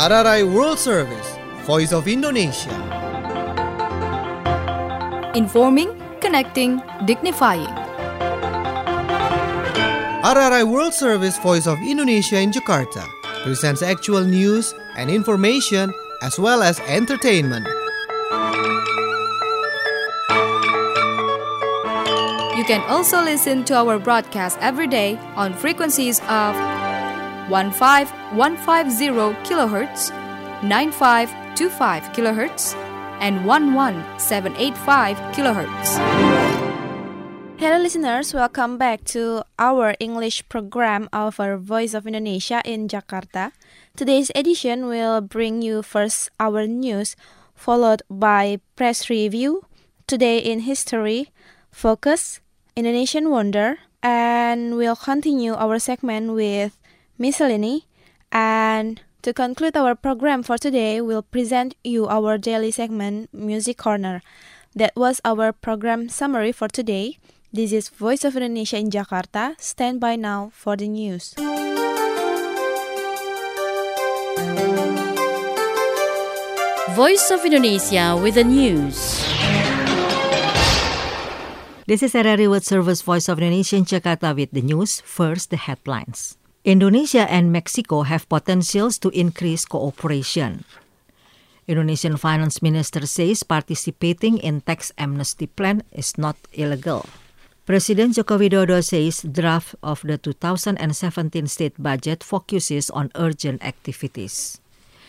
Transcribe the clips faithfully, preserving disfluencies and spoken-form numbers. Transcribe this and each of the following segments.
R R I World Service, Voice of Indonesia. Informing, connecting, dignifying. R R I World Service, Voice of Indonesia in Jakarta presents actual news and information as well as entertainment. You can also listen to our broadcast every day on frequencies of fifteen fifty kilohertz, ninety-five twenty-five kilohertz, and eleven seven eighty-five kilohertz. Hello listeners, welcome back to our English program of our Voice of Indonesia in Jakarta. Today's edition will bring you first our news, followed by press review, Today in History, Focus, Indonesian Wonder, and we'll continue our segment with Miscellany. And to conclude our program for today, we'll present you our daily segment, Music Corner. That was our program summary for today. This is Voice of Indonesia in Jakarta. Stand by now for the news. Voice of Indonesia with the news. This is R R I World Service, Voice of Indonesia in Jakarta with the news. First, the headlines. Indonesia and Mexico have potentials to increase cooperation. Indonesian Finance Minister says participating in tax amnesty plan is not illegal. President Joko Widodo says draft of the two thousand seventeen state budget focuses on urgent activities.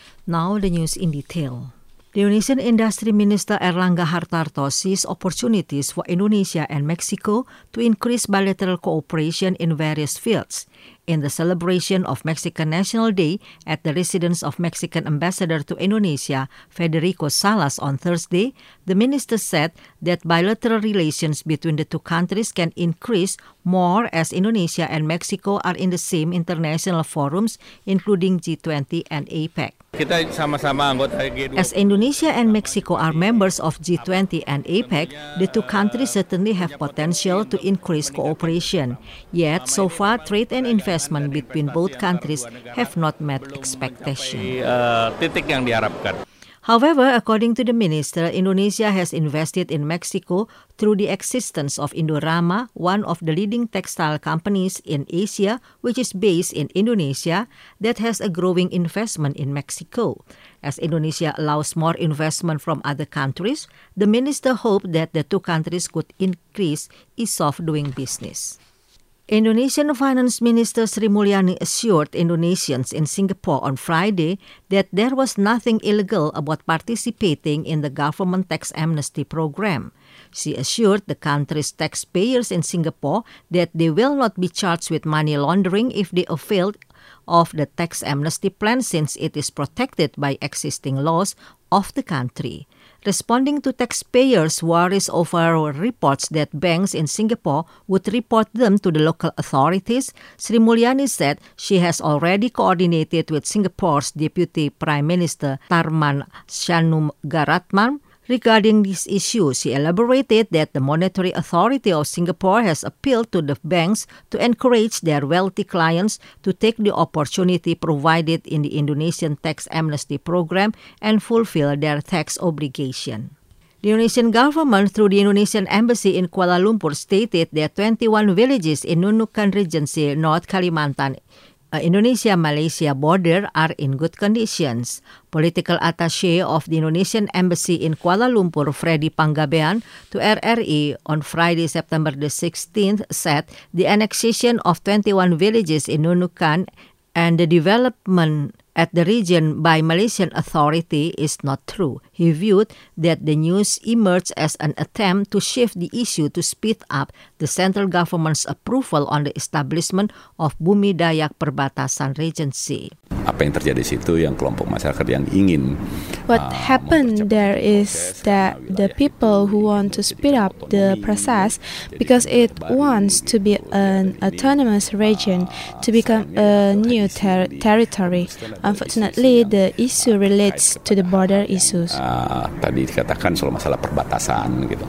Now the news in detail. The Indonesian Industry Minister Airlangga Hartarto sees opportunities for Indonesia and Mexico to increase bilateral cooperation in various fields. In the celebration of Mexican National Day at the residence of Mexican Ambassador to Indonesia, Federico Salas, on Thursday, the minister said that bilateral relations between the two countries can increase more as Indonesia and Mexico are in the same international forums, including G twenty and APEC. Kita sama-sama anggota G dua puluh. As Indonesia and Mexico are members of G twenty and APEC, the two countries certainly have potential to increase cooperation. Yet, so far, trade and investment between both countries have not met expectations. Titik yang diharapkan. However, according to the minister, Indonesia has invested in Mexico through the existence of Indorama, one of the leading textile companies in Asia, which is based in Indonesia, that has a growing investment in Mexico. As Indonesia allows more investment from other countries, the minister hoped that the two countries could increase ease of doing business. Indonesian Finance Minister Sri Mulyani assured Indonesians in Singapore on Friday that there was nothing illegal about participating in the government tax amnesty program. She assured the country's taxpayers in Singapore that they will not be charged with money laundering if they avail of the tax amnesty plan since it is protected by existing laws of the country. Responding to taxpayers' worries over reports that banks in Singapore would report them to the local authorities, Sri Mulyani said she has already coordinated with Singapore's Deputy Prime Minister Tharman Shanmugaratnam regarding this issue. She elaborated that the Monetary Authority of Singapore has appealed to the banks to encourage their wealthy clients to take the opportunity provided in the Indonesian tax amnesty program and fulfill their tax obligation. The Indonesian government, through the Indonesian Embassy in Kuala Lumpur, stated that twenty-one villages in Nunukan Regency, North Kalimantan, Uh, Indonesia-Malaysia border are in good conditions. Political attaché of the Indonesian Embassy in Kuala Lumpur, Freddy Panggabean, to R R I on Friday, September the sixteenth, said the annexation of twenty-one villages in Nunukan and the development at the region by Malaysian authority is not true. He viewed that the news emerged as an attempt to shift the issue to speed up the central government's approval on the establishment of Bumi Dayak Perbatasan Regency. Apa yang terjadi di situ yang kelompok masyarakat yang ingin What uh, happened there is that the people who want to speed up the process because it wants to be an autonomous region to become a new ter- territory. Unfortunately, the issue relates to the border issues. Uh, tadi dikatakan soal masalah perbatasan gitu.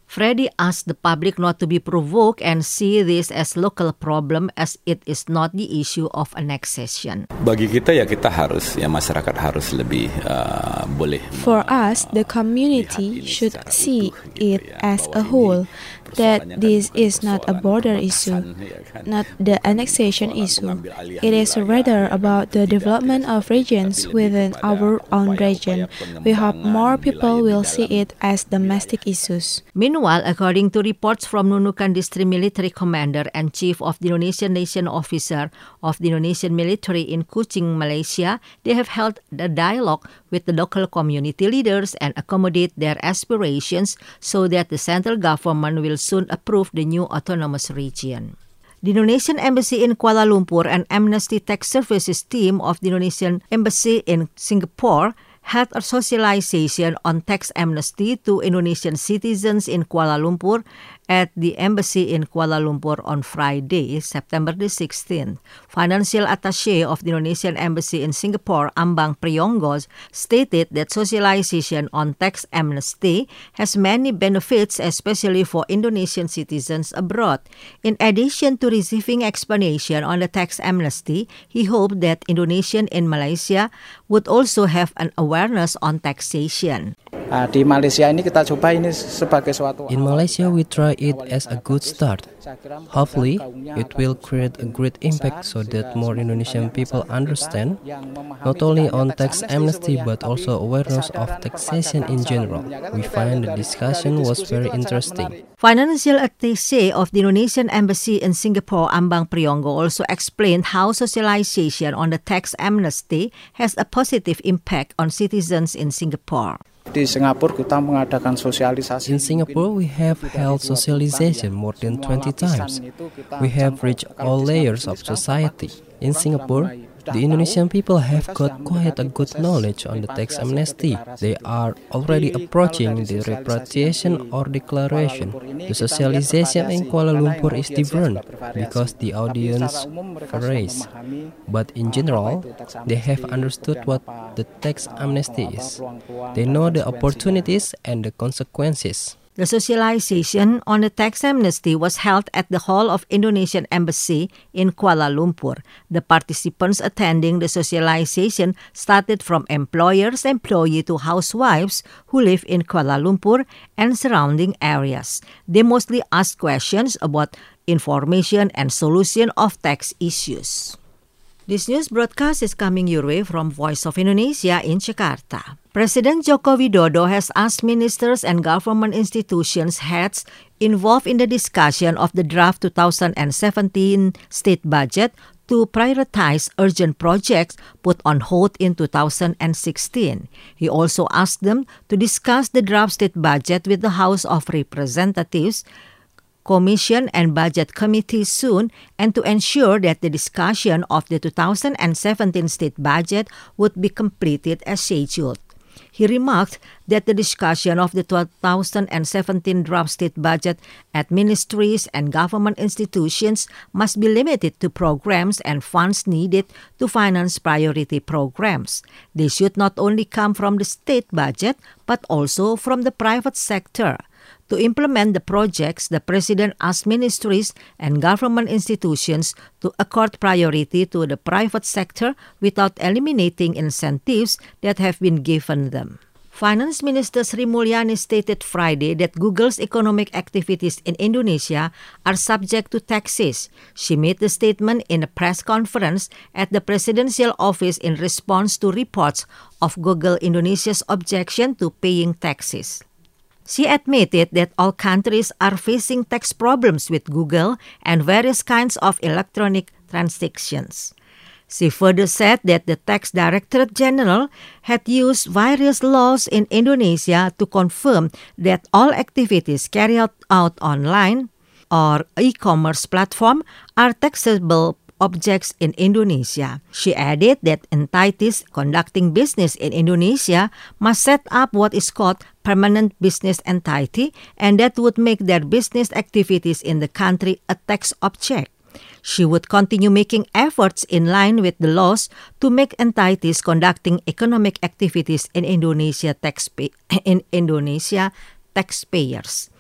Freddy asked the public not to be provoked and see this as local problem as it is not the issue of annexation. Bagi kita ya kita harus ya masyarakat harus lebih uh, boleh. For us, the community should see it as a whole, that this is not a border issue, not the annexation issue. It is rather about the development of regions within our own region. We hope more people will see it as domestic issues. Meanwhile, according to reports from Nunukan District Military Commander and Chief of the Indonesian Nation Officer of the Indonesian Military in Kuching, Malaysia, they have held a dialogue with the local community leaders and accommodate their aspirations so that the central government will soon approve the new autonomous region. The Indonesian Embassy in Kuala Lumpur and Amnesty Tax Services team of the Indonesian Embassy in Singapore had a socialization on tax amnesty to Indonesian citizens in Kuala Lumpur at the embassy in Kuala Lumpur on Friday, September the sixteenth. Financial attaché of the Indonesian Embassy in Singapore, Ambang Priyonggo, stated that socialization on tax amnesty has many benefits, especially for Indonesian citizens abroad. In addition to receiving explanation on the tax amnesty, he hoped that Indonesian in Malaysia would also have an awareness on taxation. Di Malaysia ini kita coba ini sebagai suatu. In Malaysia, we try it as a good start. Hopefully, it will create a great impact so that more Indonesian people understand not only on tax amnesty but also awareness of taxation in general. We find the discussion was very interesting. Financial attaché of the Indonesian Embassy in Singapore, Ambang Priyonggo, also explained how socialization on the tax amnesty has a positive impact on citizens in Singapore. Di Singapura kita mengadakan sosialisasi. In Singapore, we have held socialization more than twenty times. We have reached all layers of society. In Singapore, the Indonesian people have got quite a good knowledge on the tax amnesty. They are already approaching the repatriation or declaration. The socialization in Kuala Lumpur is different because the audience varies. But in general, they have understood what the tax amnesty is. They know the opportunities and the consequences. The socialization on the tax amnesty was held at the Hall of Indonesian Embassy in Kuala Lumpur. The participants attending the socialization started from employers, employee to housewives who live in Kuala Lumpur and surrounding areas. They mostly asked questions about information and solution of tax issues. This news broadcast is coming your way from Voice of Indonesia in Jakarta. President Joko Widodo has asked ministers and government institutions heads involved in the discussion of the draft two thousand seventeen state budget to prioritize urgent projects put on hold in two thousand sixteen. He also asked them to discuss the draft state budget with the House of Representatives, Commission and Budget Committee soon, and to ensure that the discussion of the two thousand seventeen state budget would be completed as scheduled. He remarked that the discussion of the two thousand seventeen draft state budget at ministries and government institutions must be limited to programs and funds needed to finance priority programs. They should not only come from the state budget, but also from the private sector. To implement the projects, the President asked ministries and government institutions to accord priority to the private sector without eliminating incentives that have been given them. Finance Minister Sri Mulyani stated Friday that Google's economic activities in Indonesia are subject to taxes. She made the statement in a press conference at the presidential office in response to reports of Google Indonesia's objection to paying taxes. She admitted that all countries are facing tax problems with Google and various kinds of electronic transactions. She further said that the Tax Directorate General had used various laws in Indonesia to confirm that all activities carried out online or e-commerce platform are taxable objects in Indonesia. She added that entities conducting business in Indonesia must set up what is called permanent business entity, and that would make their business activities in the country a tax object. She would continue making efforts in line with the laws to make entities conducting economic activities in Indonesia taxpay- in Indonesia taxpayers.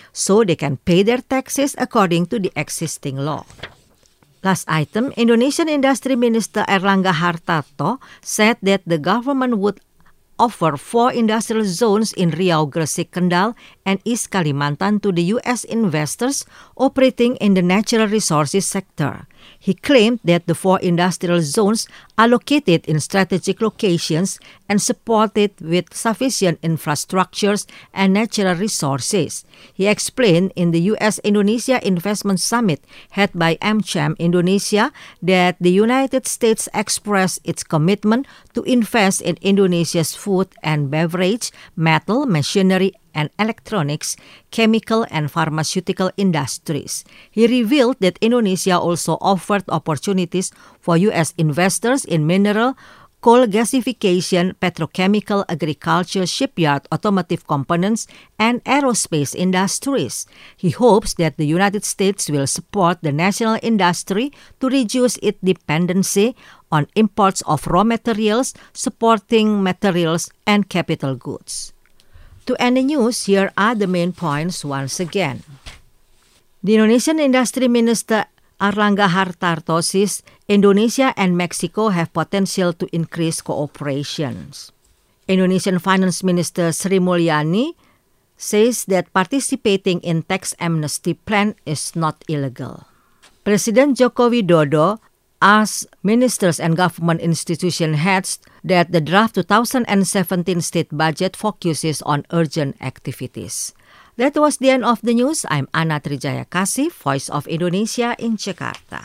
so they can pay their taxes according to the existing law. Last item, Indonesian Industry Minister Airlangga Hartarto said that the government would offer four industrial zones in Riau, Gresik, Kendal, and East Kalimantan to the U S investors operating in the natural resources sector. He claimed that the four industrial zones are located in strategic locations and supported with sufficient infrastructures and natural resources. He explained in the U S-Indonesia Investment Summit held by AmCham Indonesia that the United States expressed its commitment to invest in Indonesia's food and beverage, metal, machinery, and electronics, chemical, and pharmaceutical industries. He revealed that Indonesia also offered opportunities for U S investors in mineral, coal gasification, petrochemical, agriculture, shipyard, automotive components, and aerospace industries. He hopes that the United States will support the national industry to reduce its dependency on imports of raw materials, supporting materials, and capital goods. To end the news, here are the main points once again. The Indonesian Industry Minister Airlangga Hartarto says Indonesia and Mexico have potential to increase cooperation. Indonesian Finance Minister Sri Mulyani says that participating in tax amnesty plan is not illegal. President Joko Widodo asked ministers and government institution heads that the draft two thousand seventeen state budget focuses on urgent activities. That was the end of the news. I'm Ana Trijaya Kasih, Voice of Indonesia in Jakarta.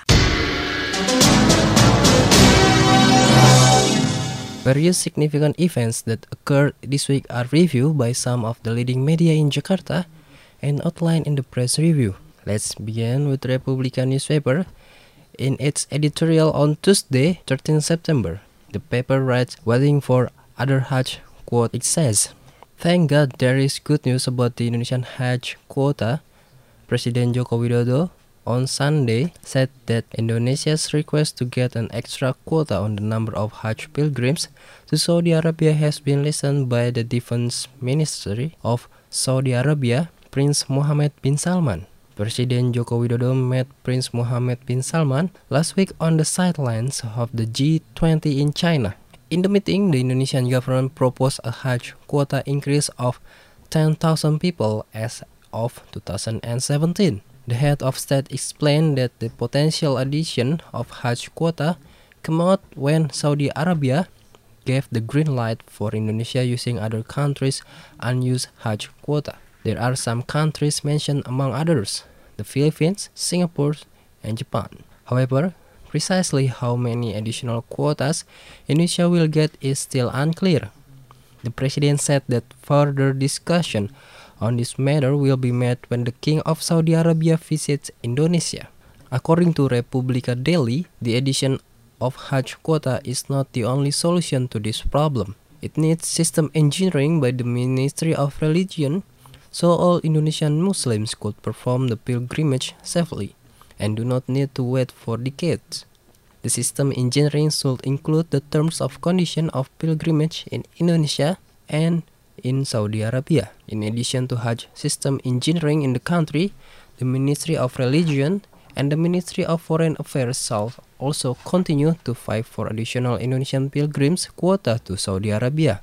Various significant events that occurred this week are reviewed by some of the leading media in Jakarta and outlined in the press review. Let's begin with Republika newspaper. In its editorial on Tuesday, thirteenth September, the paper writes, "Waiting for other Hajj," quote, it says, "Thank God there is good news about the Indonesian Hajj quota." President Joko Widodo on Sunday said that Indonesia's request to get an extra quota on the number of Hajj pilgrims to Saudi Arabia has been listened by the Defense Ministry of Saudi Arabia, Prince Mohammed bin Salman. President Joko Widodo met Prince Mohammed bin Salman last week on the sidelines of the G twenty in China. In the meeting, the Indonesian government proposed a Hajj quota increase of ten thousand people as of two thousand seventeen. The head of state explained that the potential addition of Hajj quota came out when Saudi Arabia gave the green light for Indonesia using other countries' unused Hajj quota. There are some countries mentioned among others, the Philippines, Singapore, and Japan. However, precisely how many additional quotas Indonesia will get is still unclear. The president said that further discussion on this matter will be made when the King of Saudi Arabia visits Indonesia. According to Republika Daily, the addition of Hajj quota is not the only solution to this problem. It needs system engineering by the Ministry of Religion, so all Indonesian Muslims could perform the pilgrimage safely and do not need to wait for decades. The system engineering should include the terms of condition of pilgrimage in Indonesia and in Saudi Arabia. In addition to Hajj system engineering in the country, the Ministry of Religion and the Ministry of Foreign Affairs shall also continue to fight for additional Indonesian pilgrims quota to Saudi Arabia.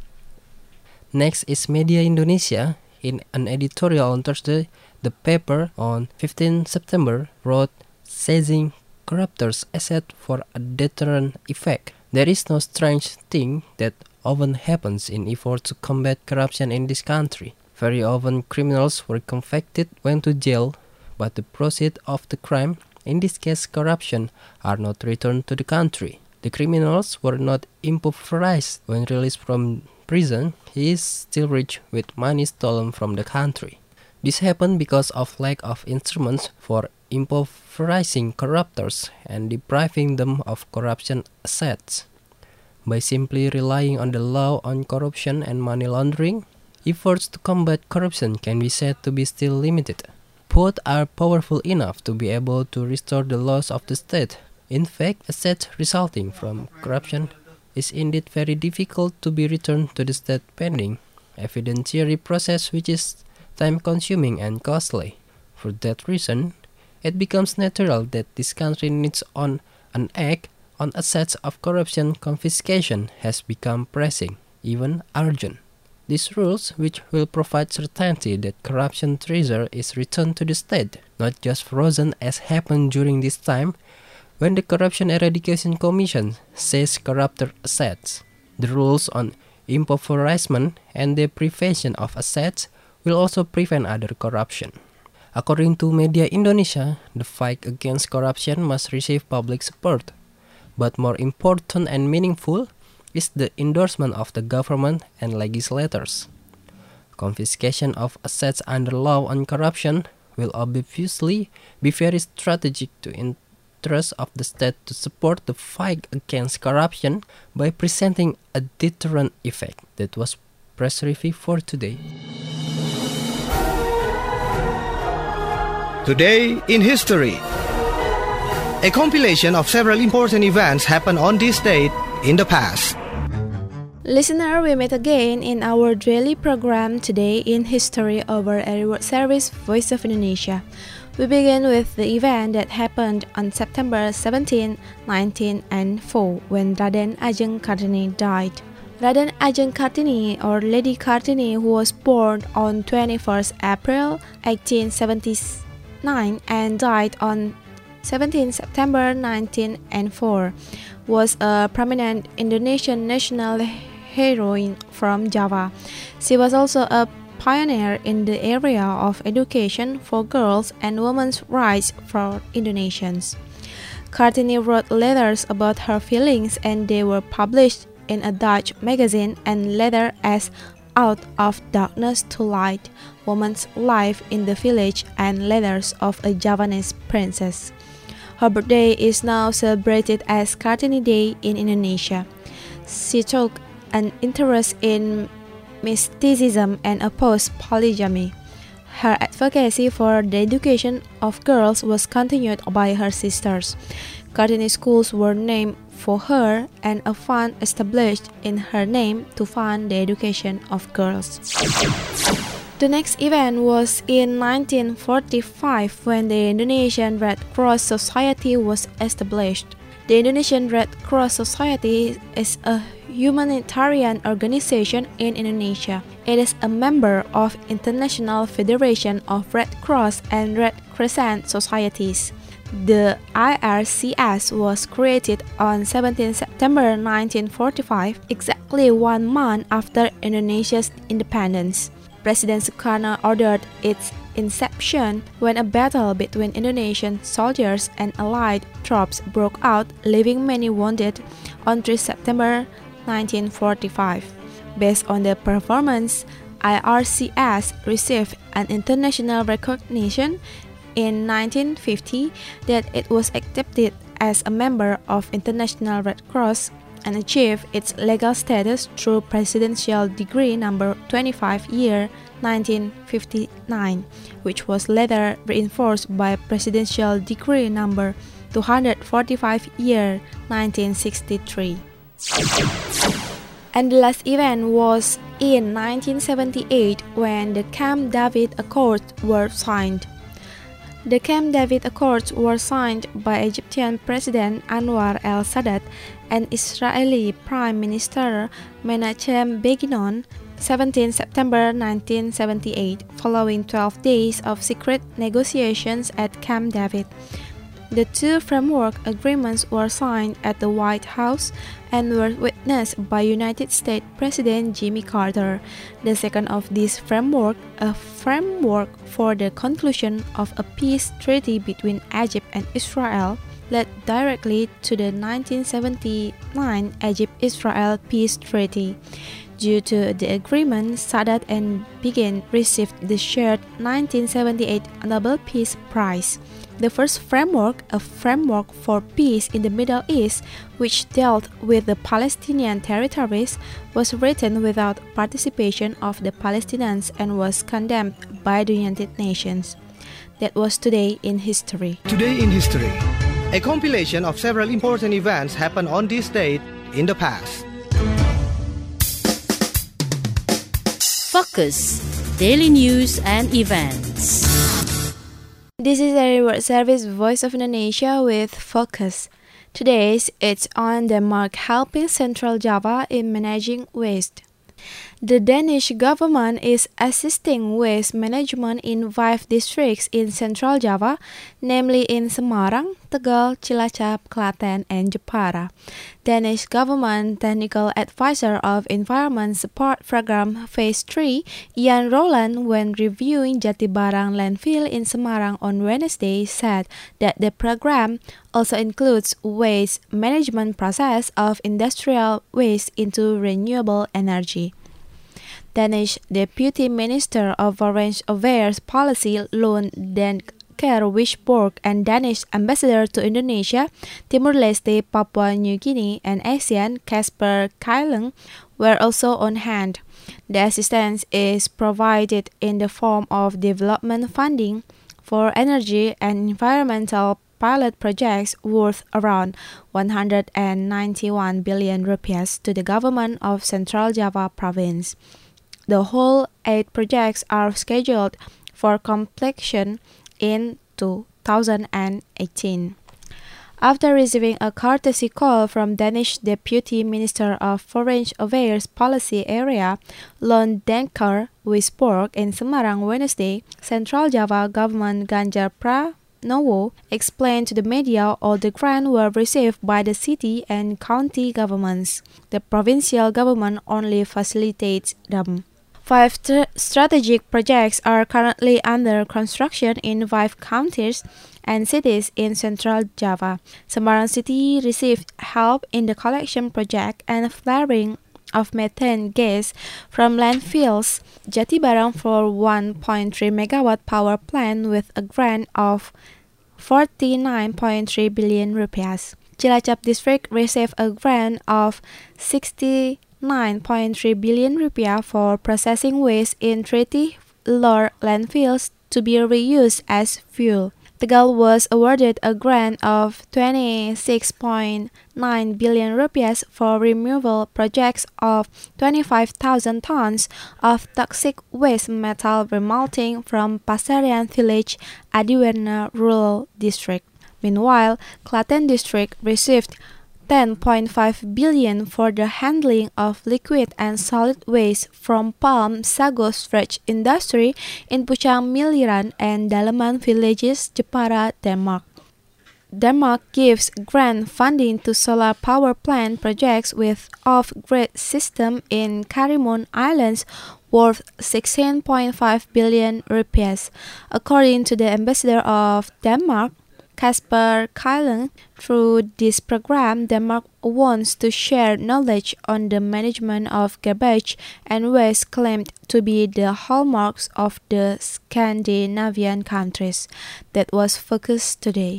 Next is Media Indonesia. In an editorial on Thursday, the paper on fifteenth September wrote, "Seizing corruptors' assets for a deterrent effect. There is no strange thing that often happens in efforts to combat corruption in this country. Very often criminals were convicted, went to jail, but the proceeds of the crime, in this case corruption, are not returned to the country. The criminals were not impoverished when released from prison. He is still rich with money stolen from the country. This happened because of lack of instruments for impoverishing corruptors and depriving them of corruption assets. By simply relying on the law on corruption and money laundering, efforts to combat corruption can be said to be still limited. Both are powerful enough to be able to restore the laws of the state. In fact, assets resulting from corruption is indeed very difficult to be returned to the state pending evidentiary process, which is time-consuming and costly. For that reason, it becomes natural that this country needs on an act on assets of corruption confiscation has become pressing, even urgent. These rules, which will provide certainty that corruption treasure is returned to the state, not just frozen as happened during this time, when the Corruption Eradication Commission seized corrupted assets. The rules on impoverishment and the prevention of assets will also prevent other corruption. According to Media Indonesia, the fight against corruption must receive public support. But more important and meaningful is the endorsement of the government and legislators. Confiscation of assets under law on corruption will obviously be very strategic to interest of the state to support the fight against corruption by presenting a deterrent effect. That was press review for today. Today in History. A compilation of several important events happened on this date in the past. Listener, we meet again in our daily program Today in History over Air World Service Voice of Indonesia. We begin with the event that happened on September seventeenth, nineteen oh four when Raden Ajeng Kartini died. Raden Ajeng Kartini, or Lady Kartini, who was born on twenty-first April eighteen seventy-nine and died on seventeenth September nineteen oh four, was a prominent Indonesian national heroine from Java. She was also a pioneer in the area of education for girls and women's rights for Indonesians. Kartini wrote letters about her feelings and they were published in a Dutch magazine and later as Out of Darkness to Light, Woman's Life in the Village and Letters of a Javanese Princess. Her birthday is now celebrated as Kartini Day in Indonesia. She took an interest in mysticism and opposed polygamy. Her advocacy for the education of girls was continued by her sisters. Kartini schools were named for her and a fund established in her name to fund the education of girls. The next event was in nineteen forty-five when the Indonesian Red Cross Society was established. The Indonesian Red Cross Society is a humanitarian organization in Indonesia. It is a member of International Federation of Red Cross and Red Crescent Societies. The I R C S was created on seventeenth September nineteen forty-five, exactly one month after Indonesia's independence. President Sukarno ordered its inception when a battle between Indonesian soldiers and Allied troops broke out, leaving many wounded on third September nineteen forty-five. Based on the performance, I R C S received an international recognition in nineteen fifty that it was accepted as a member of International Red Cross and achieved its legal status through Presidential Decree number twenty-five year nineteen fifty-nine, which was later reinforced by Presidential Decree number two hundred forty-five year nineteen sixty-three. And the last event was in nineteen seventy-eight when the Camp David Accords were signed. The Camp David Accords were signed by Egyptian President Anwar el-Sadat and Israeli Prime Minister Menachem Begin seventeenth September nineteen seventy-eight, following twelve days of secret negotiations at Camp David. The two framework agreements were signed at the White House and were witnessed by United States President Jimmy Carter. The second of these framework, a framework for the conclusion of a peace treaty between Egypt and Israel, led directly to the nineteen seventy-nine Egypt-Israel Peace Treaty. Due to the agreement, Sadat and Begin received the shared nineteen seventy-eight Nobel Peace Prize. The first framework, a framework for peace in the Middle East, which dealt with the Palestinian territories, was written without participation of the Palestinians and was condemned by the United Nations. That was Today in History. Today in History. A compilation of several important events happened on this date in the past. Focus. daily news and events. This is a World Service Voice of Indonesia with Focus. Today, it's on Denmark helping Central Java in managing waste. The Danish government is assisting waste management in five districts in Central Java, namely in Semarang, Tegal, Cilacap, Klaten, and Jepara. Danish government technical advisor of Environment Support Program Phase three, Jan Roland, when reviewing Jatibarang landfill in Semarang on Wednesday, said that the program also includes waste management process of industrial waste into renewable energy. Danish Deputy Minister of Foreign Affairs Policy Lone Denker Wisborg and Danish Ambassador to Indonesia, Timor-Leste, Papua New Guinea, and ASEAN, Kasper Kylung, were also on hand. The assistance is provided in the form of development funding for energy and environmental pilot projects worth around one hundred ninety-one billion rupiahs to the government of Central Java Province. The whole eight projects are scheduled for completion in two thousand eighteen. After receiving a courtesy call from Danish Deputy Minister of Foreign Affairs Policy Area, Lone Denker Wisborg in Semarang Wednesday, Central Java government Ganjar Pranowo explained to the media all the grants were received by the city and county governments. The provincial government only facilitates them. Five st- strategic projects are currently under construction in five counties and cities in Central Java. Semarang City received help in the collection project and flaring of methane gas from landfills. Jatibarang for one point three megawatt power plant with a grant of forty-nine point three billion rupiahs. Cilacap district received a grant of sixty nine point three billion rupiah for processing waste in thirty-four landfills to be reused as fuel. Tegal was awarded a grant of twenty-six point nine billion rupiahs for removal projects of twenty-five thousand tons of toxic waste metal remelting from Pasarian Village, Adiwerna Rural District. Meanwhile, Klaten District received ten point five billion for the handling of liquid and solid waste from palm sago stretch industry in Puchang Miliran and Daleman villages, Jepara, Denmark. Denmark gives grant funding to solar power plant projects with off-grid system in Karimun Islands worth sixteen point five billion rupees. According to the ambassador of Denmark, Kasper Kylung, through this program, Denmark wants to share knowledge on the management of garbage and waste claimed to be the hallmarks of the Scandinavian countries. That was Focus today.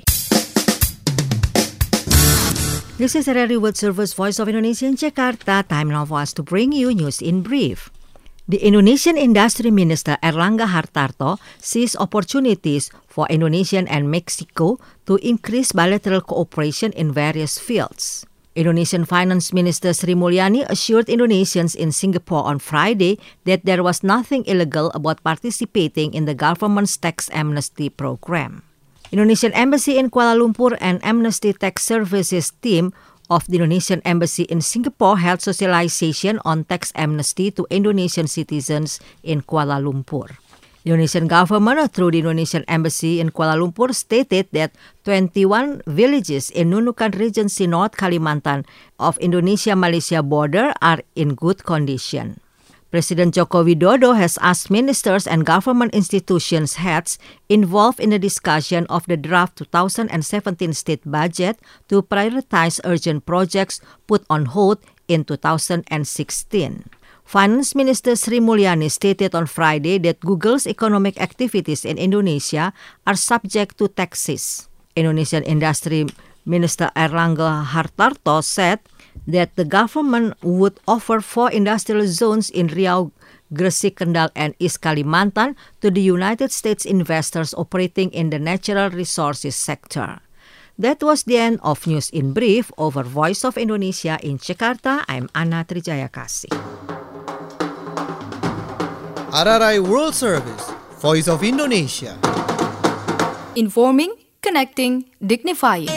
This is Radio World Service Voice of Indonesia in Jakarta. Time now for us to bring you news in brief. The Indonesian Industry Minister Airlangga Hartarto sees opportunities for Indonesia and Mexico to increase bilateral cooperation in various fields. Indonesian Finance Minister Sri Mulyani assured Indonesians in Singapore on Friday that there was nothing illegal about participating in the government's tax amnesty program. Indonesian Embassy in Kuala Lumpur and Amnesty Tax Services team of the Indonesian Embassy in Singapore held socialization on tax amnesty to Indonesian citizens in Kuala Lumpur. The Indonesian government, through the Indonesian Embassy in Kuala Lumpur, stated that twenty-one villages in Nunukan Regency, North Kalimantan of Indonesia-Malaysia border are in good condition. President Joko Widodo has asked ministers and government institutions heads involved in the discussion of the draft two thousand seventeen state budget to prioritize urgent projects put on hold in two thousand sixteen. Finance Minister Sri Mulyani stated on Friday that Google's economic activities in Indonesia are subject to taxes. Indonesian Industry Minister Airlangga Hartarto said that the government would offer four industrial zones in Riau, Gresik, Kendal, and East Kalimantan to the United States investors operating in the natural resources sector. That was the end of News in Brief over Voice of Indonesia in Jakarta. I'm Anna Trijayakasih. R R I World Service, Voice of Indonesia. Informing, connecting, dignifying.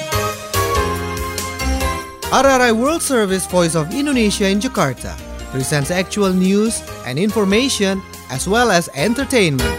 R R I World Service, Voice of Indonesia in Jakarta presents actual news and information as well as entertainment.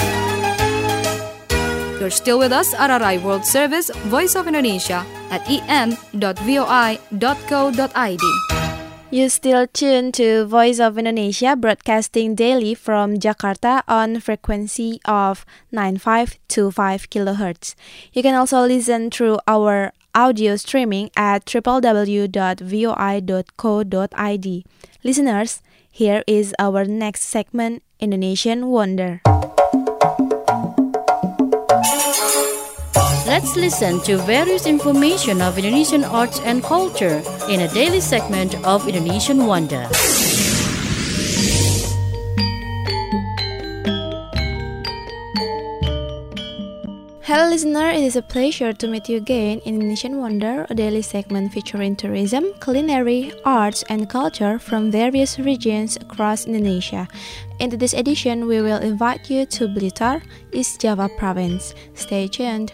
You're still with us, R R I World Service, Voice of Indonesia at e n dot voi dot co dot i d. You still tuned to Voice of Indonesia, broadcasting daily from Jakarta on frequency of nine five two five kilohertz. You can also listen through our audio streaming at w w w dot voi dot co dot i d. Listeners, here is our next segment, Indonesian Wonder. Let's listen to various information of Indonesian arts and culture in a daily segment of Indonesian Wonder. Hello listener, it is a pleasure to meet you again in Indonesian Wonder, a daily segment featuring tourism, culinary, arts and culture from various regions across Indonesia. In today's edition, we will invite you to Blitar, East Java Province. Stay tuned.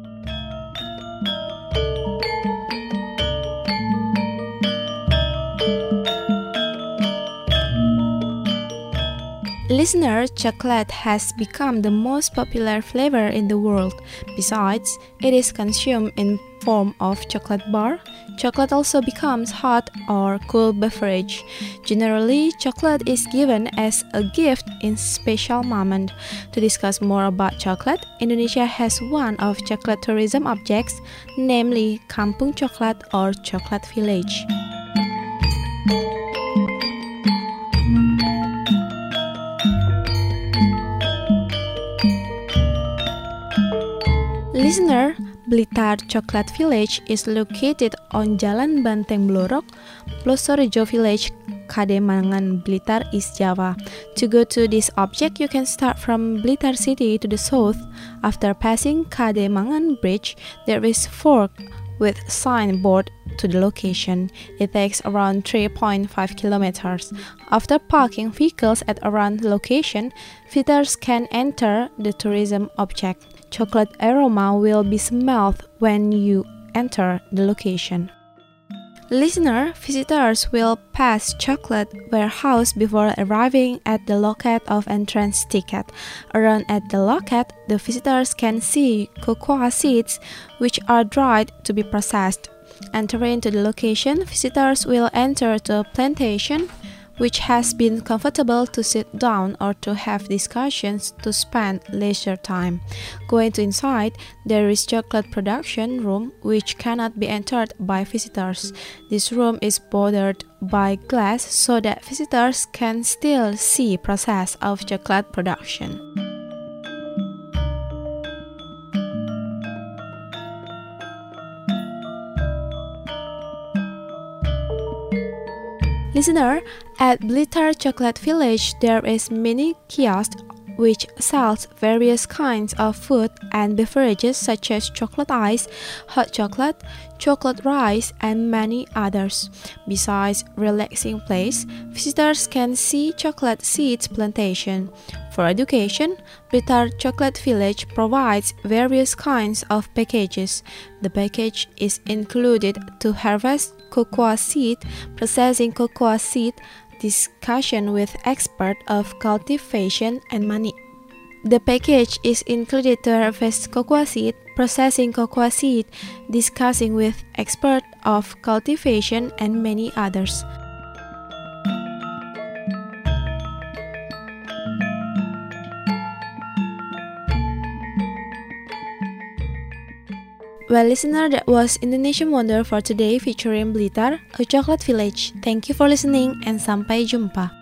Listener, chocolate has become the most popular flavor in the world. Besides, it is consumed in form of chocolate bar. Chocolate also becomes hot or cool beverage. Generally, chocolate is given as a gift in special moment. To discuss more about chocolate, Indonesia has one of chocolate tourism objects, namely Kampung Coklat or Chocolate Village. Listener, Blitar Chocolate Village is located on Jalan Banteng Blorok, Plosorejo Village, Kademangan, Blitar, East Java. To go to this object, you can start from Blitar City to the south. After passing Kademangan Bridge, there is fork with signboard to the location. It takes around three point five kilometers. After parking vehicles at around the location, visitors can enter the tourism object. Chocolate aroma will be smelled when you enter the location. Listener, visitors will pass chocolate warehouse before arriving at the locket of entrance ticket. Around at the locket, the visitors can see cocoa seeds which are dried to be processed. Entering to the location, visitors will enter the plantation, which has been comfortable to sit down or to have discussions to spend leisure time. Going to inside, there is chocolate production room which cannot be entered by visitors. This room is bordered by glass so that visitors can still see process of chocolate production. Listener, at Blitar Chocolate Village, there is mini kiosk which sells various kinds of food and beverages such as chocolate ice, hot chocolate, chocolate rice, and many others. Besides relaxing place, visitors can see chocolate seeds plantation. For education, Blitar Chocolate Village provides various kinds of packages. The package is included to harvest cocoa seed, processing cocoa seed, discussion with expert of cultivation and money. The package is included to harvest cocoa seed, processing cocoa seed, discussing with expert of cultivation and many others. Well, listener, that was Indonesian Wonder for today featuring Blitar, a chocolate village. Thank you for listening and sampai jumpa.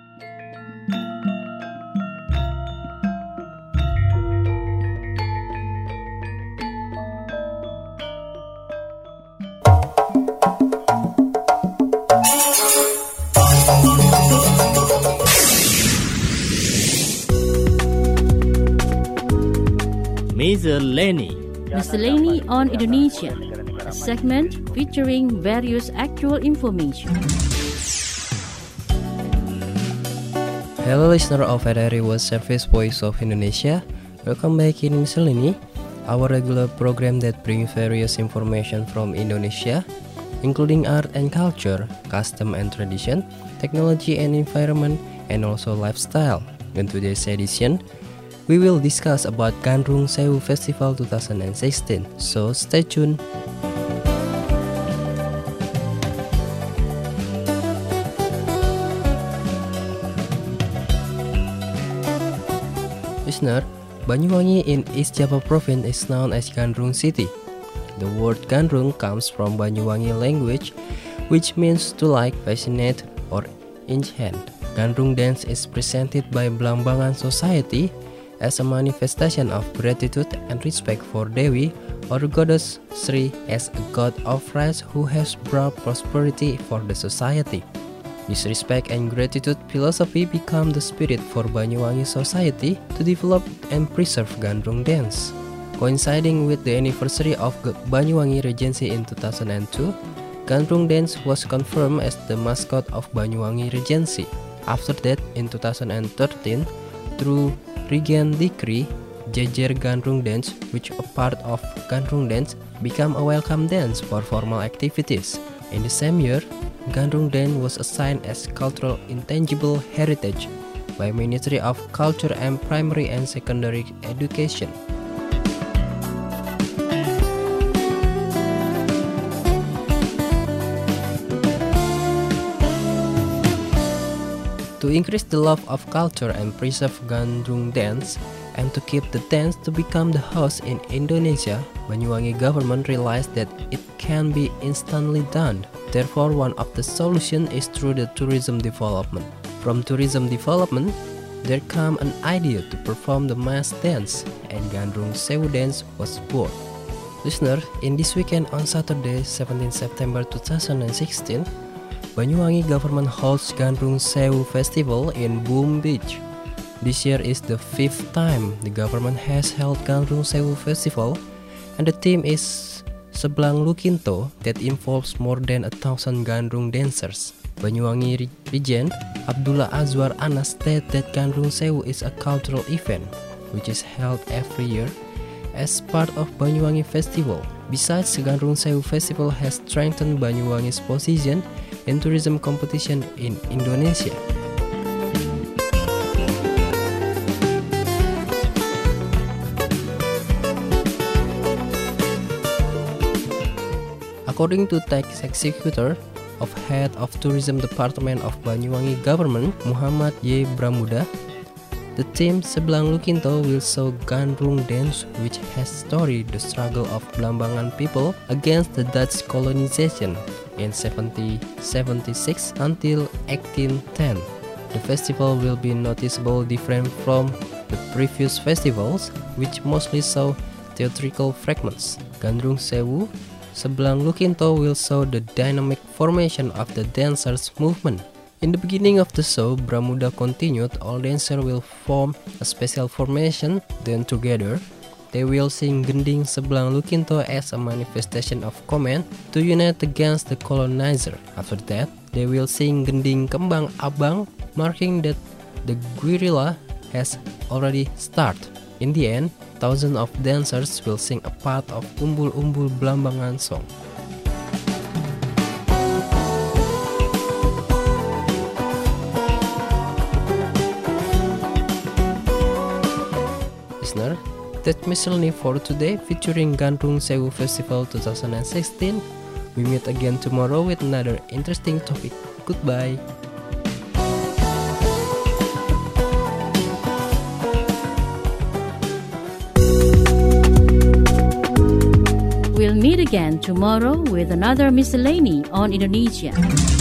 Miscellany. Miscellany on Indonesia, a segment featuring various actual information. Hello listener of R R I World Service Voice of Indonesia. Welcome back in Miscellany, our regular program that brings various information from Indonesia, including art and culture, custom and tradition, technology and environment, and also lifestyle. In today's edition, we will discuss about Gandrung Sewu Festival twenty sixteen, so stay tuned. Listener, Banyuwangi in East Java Province is known as Gandrung City. The word Gandrung comes from Banyuwangi language, which means to like, fascinate, or enchant. Gandrung dance is presented by Blambangan society as a manifestation of gratitude and respect for Dewi or goddess Sri as a god of rice who has brought prosperity for the society. This respect and gratitude philosophy become the spirit for Banyuwangi society to develop and preserve Gandrung dance. Coinciding with the anniversary of Banyuwangi Regency in two thousand two, Gandrung dance was confirmed as the mascot of Banyuwangi Regency. After that, in two thousand thirteen, through Regent Decree, Jejer Gandrung dance, which a part of Gandrung dance, became a welcome dance for formal activities. In the same year, Gandrung dance was assigned as cultural intangible heritage by Ministry of Culture and Primary and Secondary Education. To increase the love of culture and preserve Gandrung dance, and to keep the dance to become the host in Indonesia, Banyuwangi government realized that it can be instantly done. Therefore, one of the solutions is through the tourism development. From tourism development, there came an idea to perform the mass dance, and Gandrung Sewu dance was born. Listener, in this weekend on Saturday, seventeenth September two thousand sixteen, Banyuwangi government holds Gandrung Sewu Festival in Boom Beach. This year is the fifth time the government has held Gandrung Sewu Festival, and the theme is Seblang Lukinto that involves more than a thousand Gandrung dancers. Banyuwangi Regent Abdullah Azwar Anas stated that Gandrung Sewu is a cultural event which is held every year as part of Banyuwangi Festival. Besides, the Gandrung Sewu Festival has strengthened Banyuwangi's position in tourism competition in Indonesia. According to tax executor of head of tourism department of Banyuwangi government, Muhammad Y. Bramuda, the theme Seblang Lukinto will show Gandrung dance, which has storied the struggle of Blambangan people against the Dutch colonization in seventeen seventy-six until eighteen ten. The festival will be noticeably different from the previous festivals, which mostly show theatrical fragments. Gandrung Sewu Seblang Lukinto will show the dynamic formation of the dancers' movement. In the beginning of the show, Bramuda continued, all dancers will form a special formation, then together, they will sing Gending Seblang Lukinto as a manifestation of command to unite against the colonizer. After that, they will sing Gending Kembang Abang, marking that the guerrilla has already started. In the end, thousands of dancers will sing a part of Umbul Umbul Blambangan song. Listener, that's Miscellany for today featuring Gandrung Sewu Festival twenty sixteen. We meet again tomorrow with another interesting topic. Goodbye. We'll meet again tomorrow with another Miscellany on Indonesia.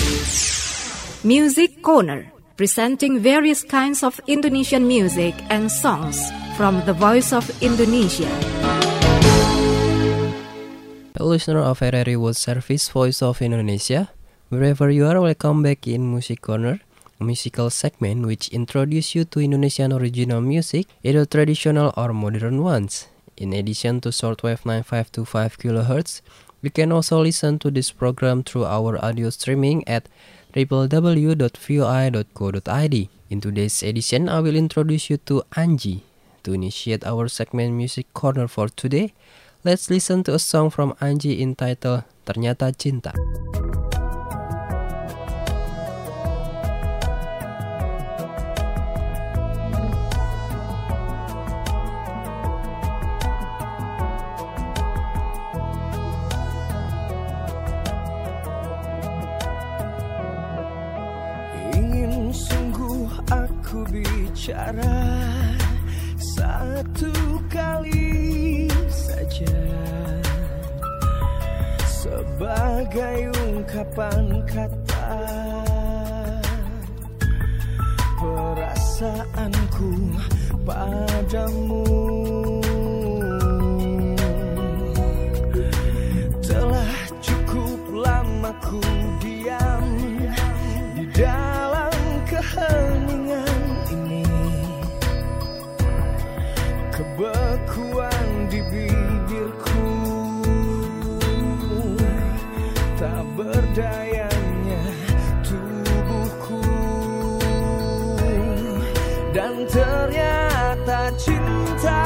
Music Corner, presenting various kinds of Indonesian music and songs from the Voice of Indonesia. Hello listener of R R I World Service Voice of Indonesia. Wherever you are, welcome back in Music Corner, a musical segment which introduces you to Indonesian original music, either traditional or modern ones. In addition to shortwave nine five two five kilohertz, you can also listen to this program through our audio streaming at w w w dot v o i dot co dot i d. In today's edition, I will introduce you to Angie. To initiate our segment Music Corner for today, let's listen to a song from Angie entitled Ternyata Cinta. Ingin sungguh aku bicara satu kali saja, sebagai ungkapan kata perasaanku padamu. Telah cukup lama ku diam di dalam keheningan ini, kebekuan di bibirku, tak berdayanya tubuhku, dan ternyata cinta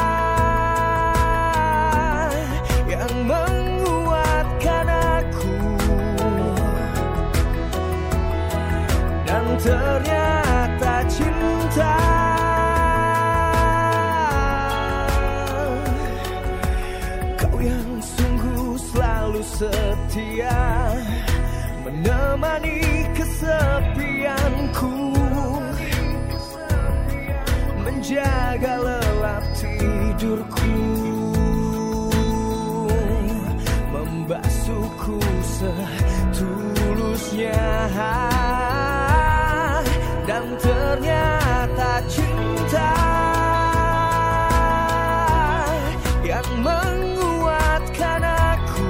yang menguatkan aku, dan ternyata cinta setia menemani kesepianku, menjaga lelap tidurku, membasuhku setulusnya, dan ternyata cinta yang menguatkan aku,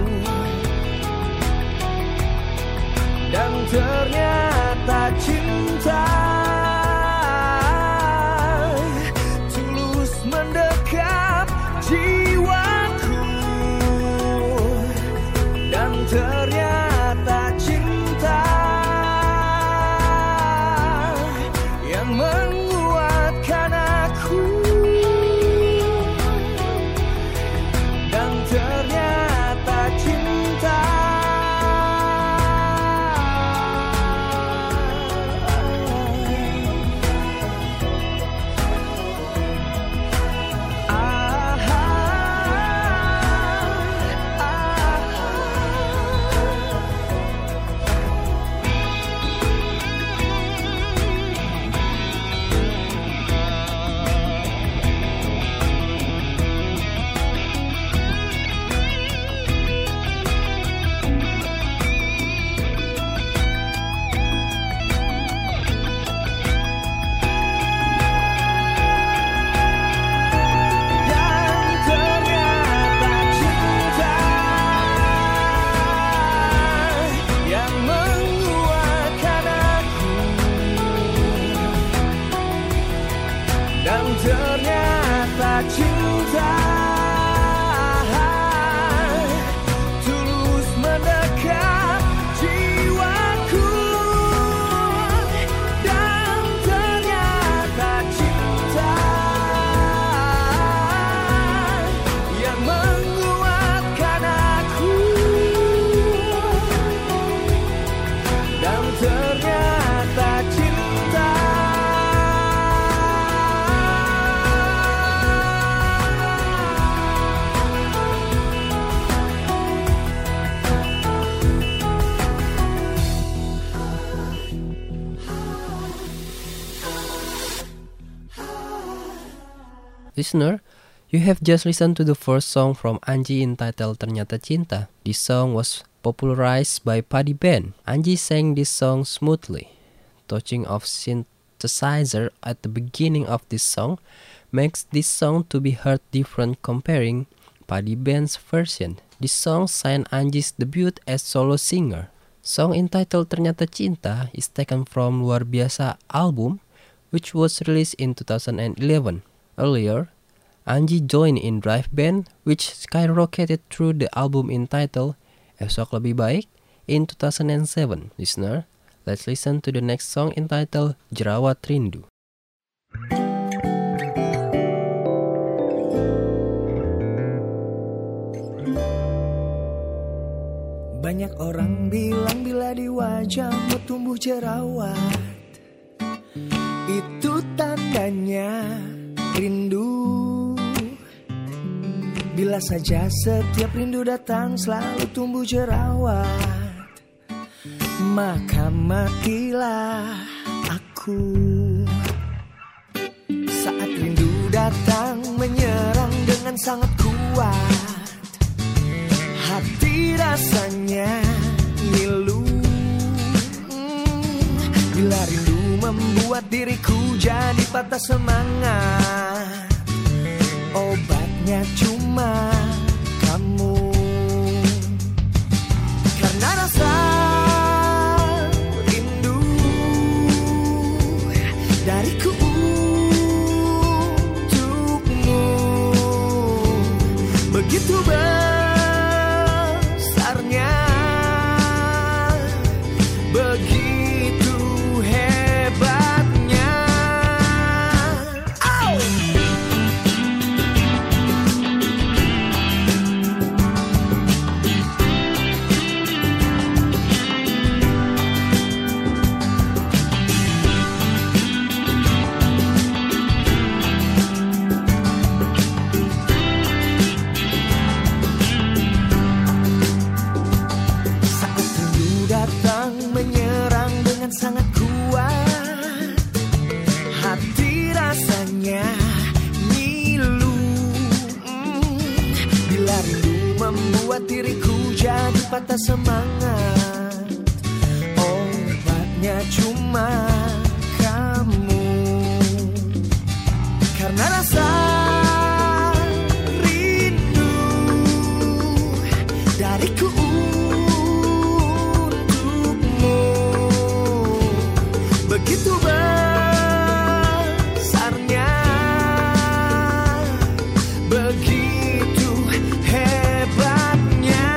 dan ternyata cinta tulus mendekap jiwaku, dan ternyata cinta yang menguatkan aku, dan ternyata cinta ternyata cinta tulus mendekap jiwaku, dan ternyata cinta yang menguatkan aku, dan ternyata cinta Listener, you have just listened to the first song from Angie entitled Ternyata Cinta. This song was popularized by Paddy Band. Angie sang this song smoothly. Touching of synthesizer at the beginning of this song makes this song to be heard different comparing Paddy Band's version. This song signed Angie's debut as solo singer. Song entitled Ternyata Cinta is taken from Luar Biasa album, which was released in two thousand eleven. Earlier, Angie joined in Drive Band, which skyrocketed through the album entitled Esok Lebih Baik in two thousand seven. Listener, Let's listen to the next song entitled Jerawat Rindu. Banyak orang bilang bila di wajahmu tumbuh jerawat, itu tandanya rindu. Bila saja setiap rindu datang selalu tumbuh jerawat, maka matilah aku. Saat rindu datang menyerang dengan sangat kuat, hati rasanya ngilu. Bila rindu membuat diriku jadi patah semangat, obatnya cuma kamu. Karena rasa rindu dariku untukmu begitu besarnya, begitu hebatnya. Oh! Menyerang dengan sangat kuat, hati rasanya ngilu. mm. Bila rindu membuat diriku jadi patah semangat, obatnya cuma kamu. Karena rasa rindu dariku begitu besarnya, begitu hebatnya.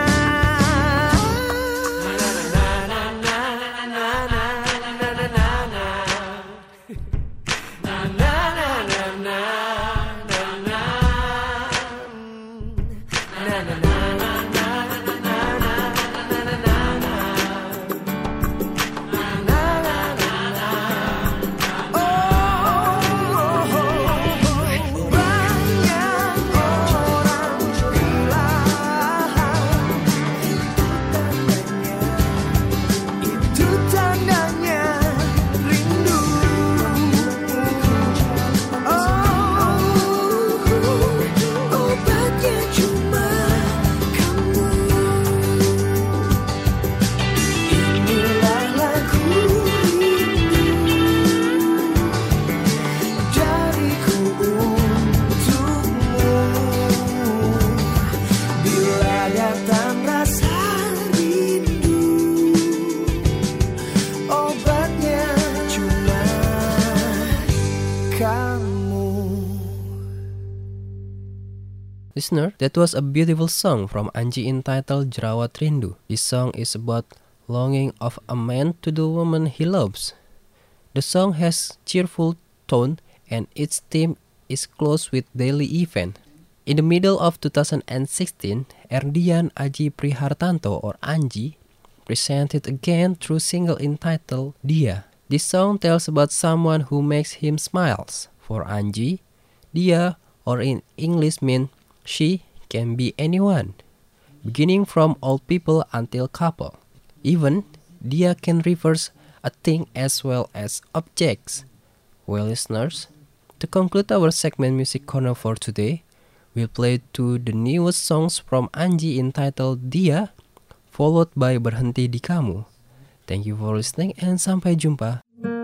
Listener, that was a beautiful song from Anji entitled Jerawat Rindu. This song is about longing of a man to the woman he loves. The song has cheerful tone and its theme is close with daily event. In the middle of two thousand sixteen, Erdian Aji Prihartanto or Anji presented again through single entitled Dia. This song tells about someone who makes him smiles. For Anji, Dia or in English mean she can be anyone, beginning from old people until couple. Even Dia can reverse a thing as well as objects. Well, listeners, to conclude our segment Music Corner for today, we'll play two the newest songs from Anji entitled Dia, followed by Berhenti di Kamu. Thank you for listening and sampai jumpa.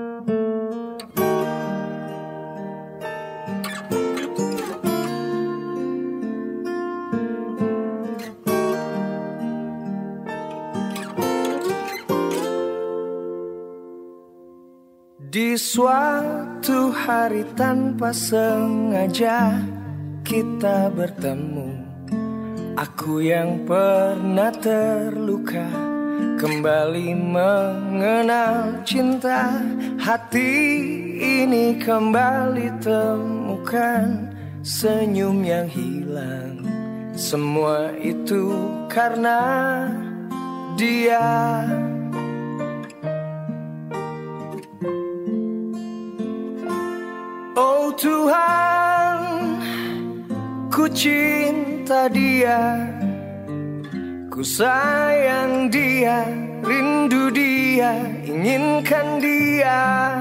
Di suatu hari tanpa sengaja kita bertemu, aku yang pernah terluka kembali mengenal cinta. Hati ini kembali temukan senyum yang hilang. Semua itu karena dia. Oh Tuhan, ku cinta dia, ku sayang dia, rindu dia, inginkan dia.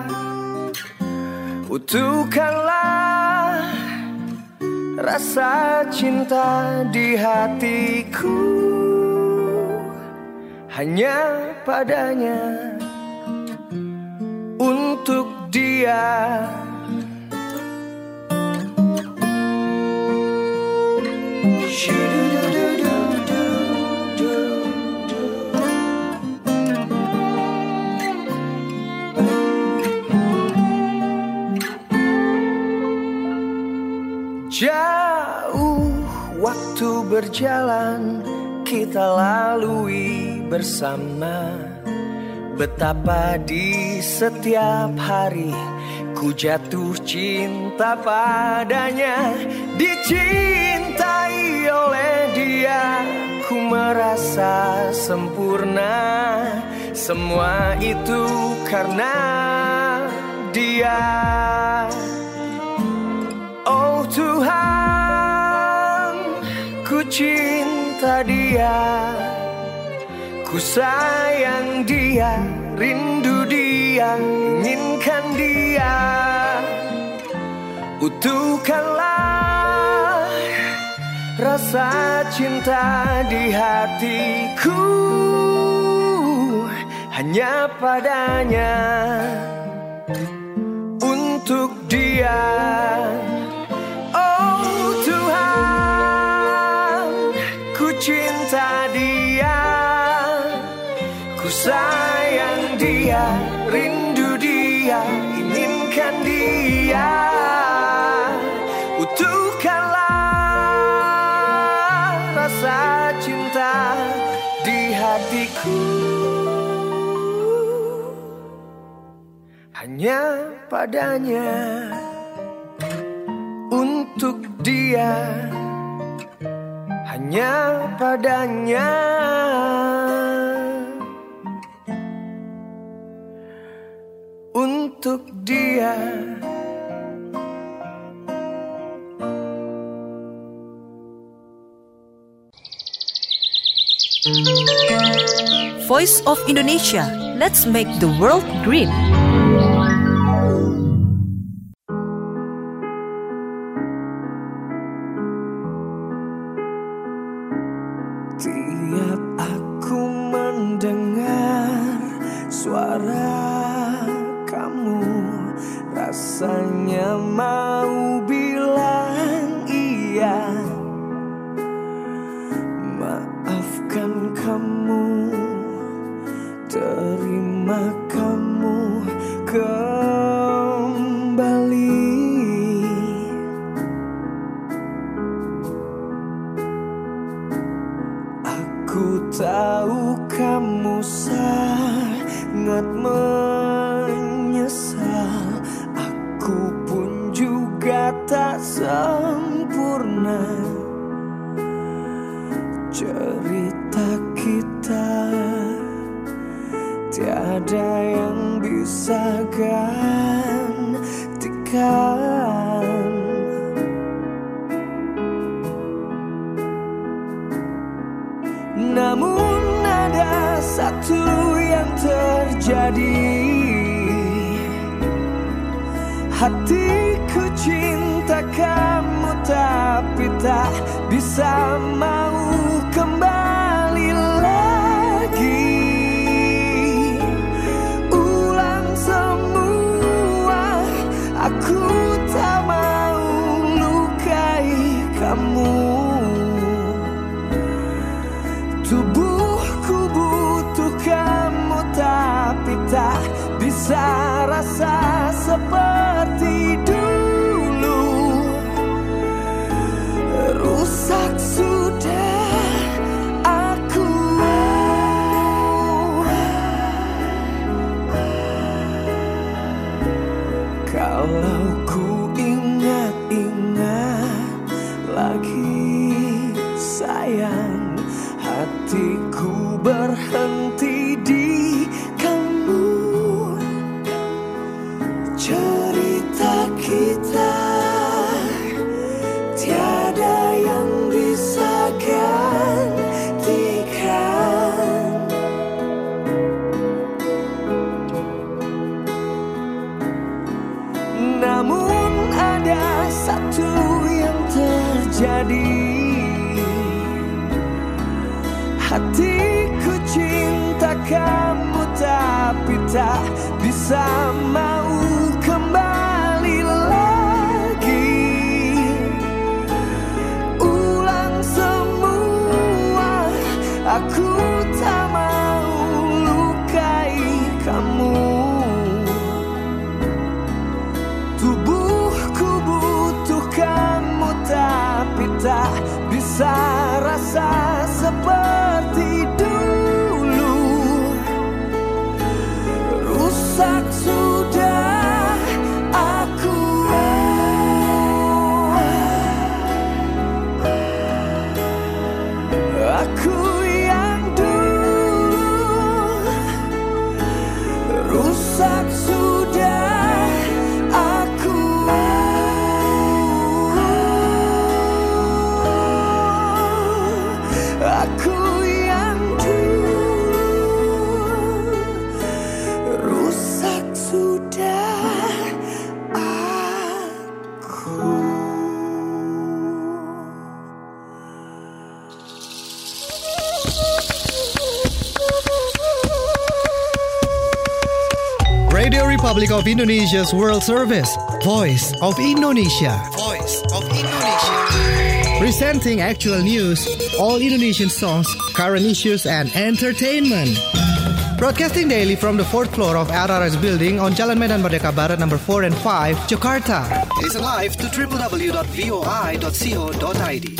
Utuhkanlah rasa cinta di hatiku, hanya padanya, untuk dia. Jauh waktu berjalan, kita lalui bersama. Betapa di setiap hari ku jatuh cinta padanya. Dicintai oleh dia, ku merasa sempurna. Semua itu karena dia. Oh Tuhan, ku cinta dia, ku sayang dia, rindu dia, inginkan dia. Utuhkanlah rasa cinta di hatiku, hanya padanya, untuk dia. Oh Tuhan, ku cinta dia, ku sayang dia, rindu dia, inginkan dia. Utuhkanlah rasa cinta di hatiku, hanya padanya, untuk dia, hanya padanya, untuk dia. Voice of Indonesia. Let's make the world green. Tiap aku mendengar suara kamu, rasanya mau bilang iya. Maafkan kamu, terima kamu kembali. Aku tahu kamu sangat menyesal, aku pun juga tak sempurna. Cerita kita tiada yang bisa gantikan. Namun ada satu yang terjadi, hatiku cinta kamu tapi tak bisa mau kembali lagi. Ulang semua, aku tak mau lukai kamu. Tubuhku butuh kamu tapi tak bisa rasa seperti dulu. Rusak sudah aku. hatiku berhenti di kamu. Cerita kita tiada yang bisa gantikan. Namun ada satu yang terjadi. Hatiku cinta kamu tapi tak bisa mau kembali lagi. Ulang semua, aku tak mau lukai kamu. Tubuhku butuh kamu tapi tak bisa rasa seperti dulu. Rusak sudah aku. Aku yang dulu. Rusak sudah aku. Aku yang dulu. Rusak sudah aku. Radio Republic of Indonesia's World Service, Voice of Indonesia. Voice of Indonesia. Presenting actual news, all Indonesian songs, current issues, and entertainment. Broadcasting daily from the fourth floor of R R S building on Jalan Medan Merdeka Barat number four and five, Jakarta. Listen live to w w w dot voi dot co dot i d.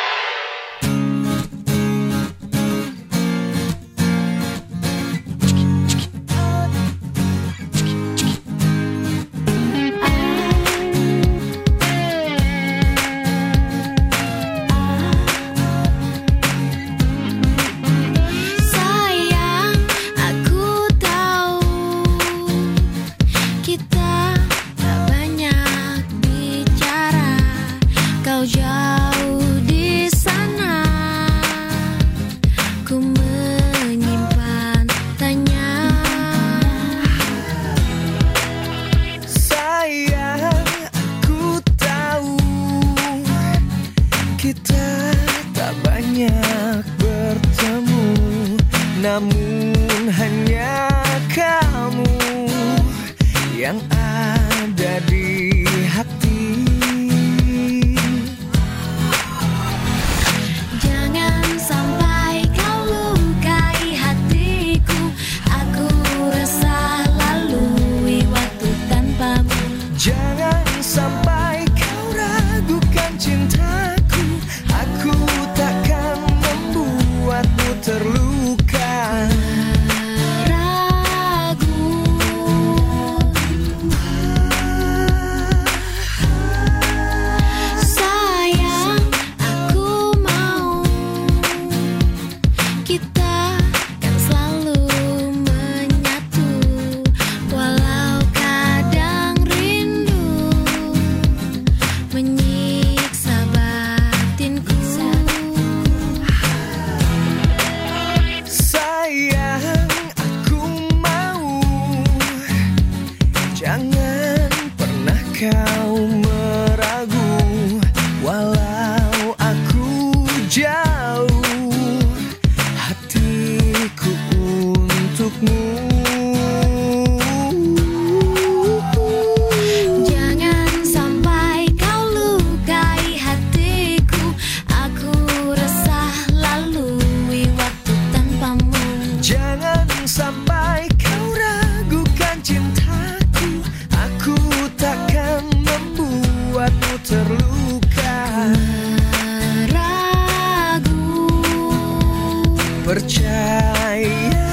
Namun hanya kamu yang ada di hati. Jangan sampai kau lukai hatiku. Aku resah lalui waktu tanpamu. Jangan sampai kau ragukan cintaku. Aku takkan membuatmu terluka. Kau meragu walau aku jauh, hatiku untukmu. Jangan sampai kau lukai hatiku. Aku resah lalui waktu tanpamu. Jangan sampai kau ragukan cintaku. Aku takkan membuatmu terluka. Ragu. Percayalah.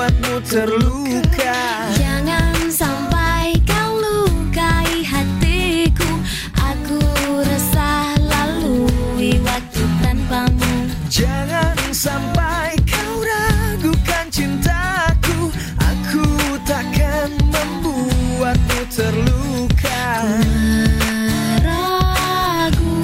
membuatmu terluka. Jangan sampai kau lukai hatiku. Aku resah lalui waktu tanpamu. Jangan sampai kau ragukan cintaku. Aku takkan membuatmu terluka. Ragu.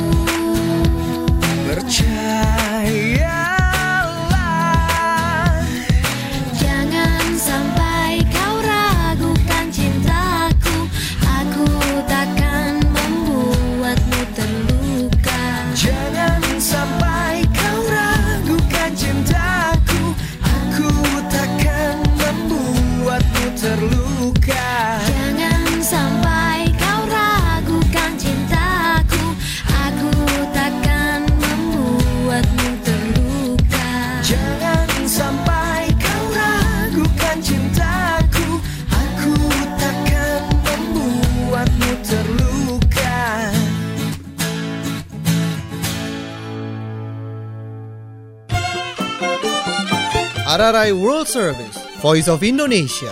Percayalah. Jangan sampai kau ragukan cintaku. Aku takkan membuatmu terluka. Jangan sampai kau ragukan cintaku. Aku takkan membuatmu terluka. Jangan sampai kau ragukan cintaku. Aku takkan membuatmu terluka. Jangan sampai kau ragukan cintaku. Aku takkan membuatmu terluka. R R I World Service, Voice of Indonesia.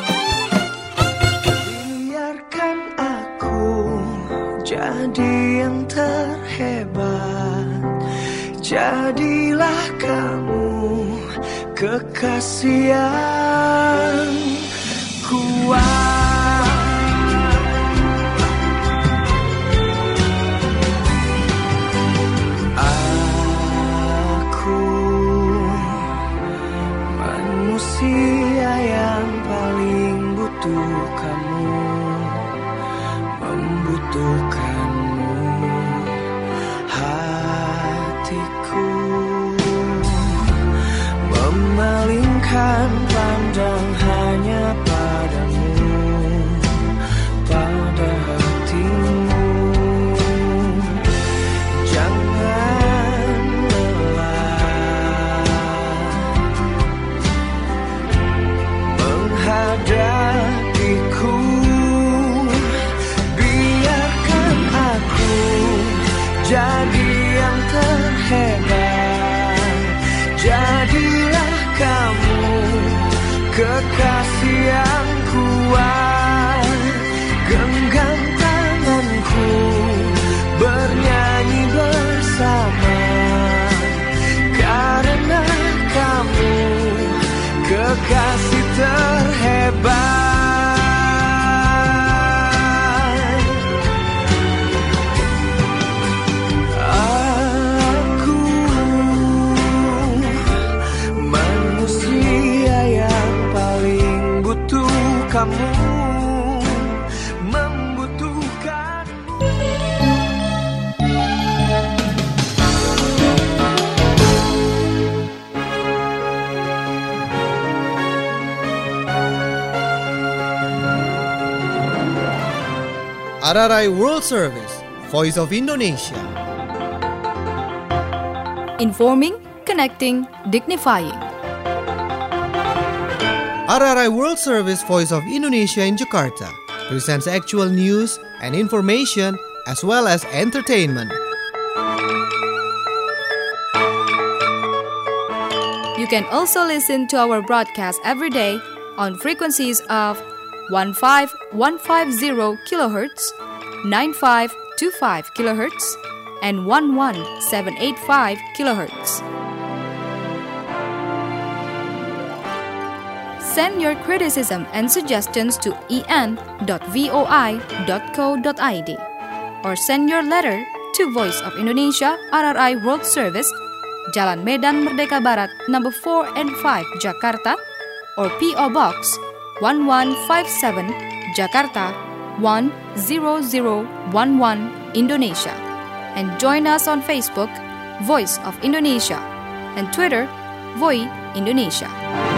Biarkan aku jadi yang terhebat. Jadilah kamu kekasih yang kuat. Aku manusia yang paling butuh kamu, membutuhkanmu. Hatiku memalingkan pandang hanya padamu, pada hatimu. Jangan lelah menghadapiku. Biarkan aku jadi yang terhebat. Jadilah kamu kekasih yang kuat. Genggam tanganku, bernyanyi bersama. Karena kamu kekasih terhebat. Aku manusia yang paling butuh kamu, membutuhkanmu. R R I World Service, Voice of Indonesia. Informing, connecting, dignifying. R R I World Service, Voice of Indonesia in Jakarta presents actual news and information as well as entertainment. You can also listen to our broadcast every day on frequencies of one five one five zero kilohertz, nine five two five kilohertz, and one one seven eight five kilohertz. Send your criticism and suggestions to e n dot voi dot co dot i d or send your letter to Voice of Indonesia R R I World Service, Jalan Medan Merdeka Barat, number four and five, Jakarta, or P O Box one one five seven, Jakarta one zero zero one one, Indonesia. And join us on Facebook, Voice of Indonesia, and Twitter, Voi Indonesia.